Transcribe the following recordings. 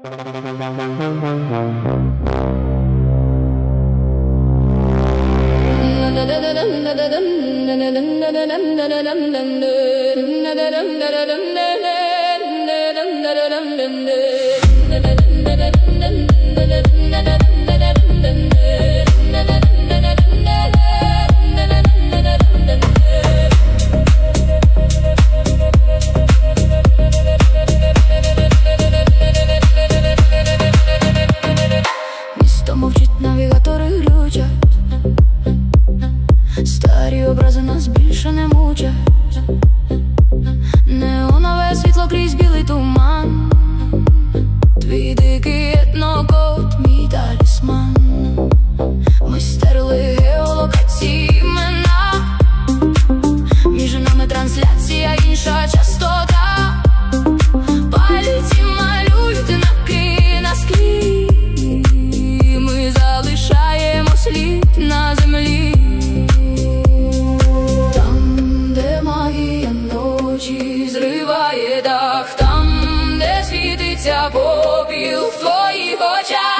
Місто мовчить, навігатори глючать, старі образи нас більше не мучать. Неонове світло крізь білий туман, твій дикий етнокод, мій талісман. Ми стерли геолокації імена, між нами трансляція, інша частота. Пальці малюють знаки на склі, ми залишаємо слід на землі. Там, де магія ночі зриває дах, там, де світиться попіл в твоїх очах.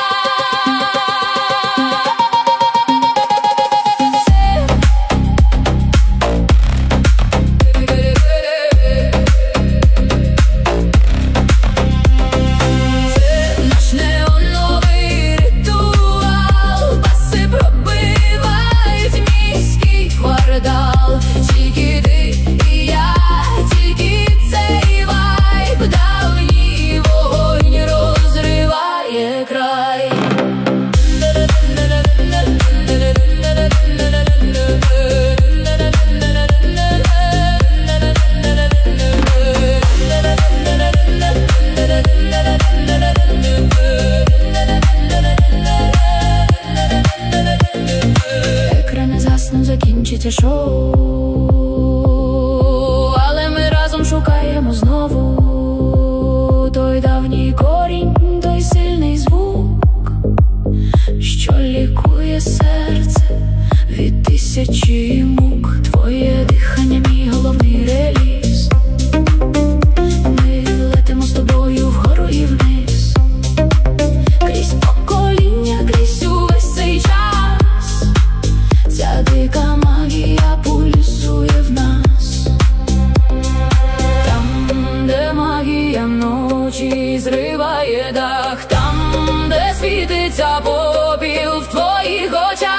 Тільки ти і я, тільки цей вайб, давній вогонь розриває край. Екрани заснуть, закінчиться шоу, але ми разом шукаємо знову той давній корінь, той сильний звук, що лікує серце від тисячі мук. Твоє дихання, мій головний реліз, ми летимо з тобою вгору і вниз, крізь покоління, крізь увесь цей час. Ця дика магія пульсує в нас. Там, де магія ночі зриває дах, там, де світиться попіл в твоїх очах.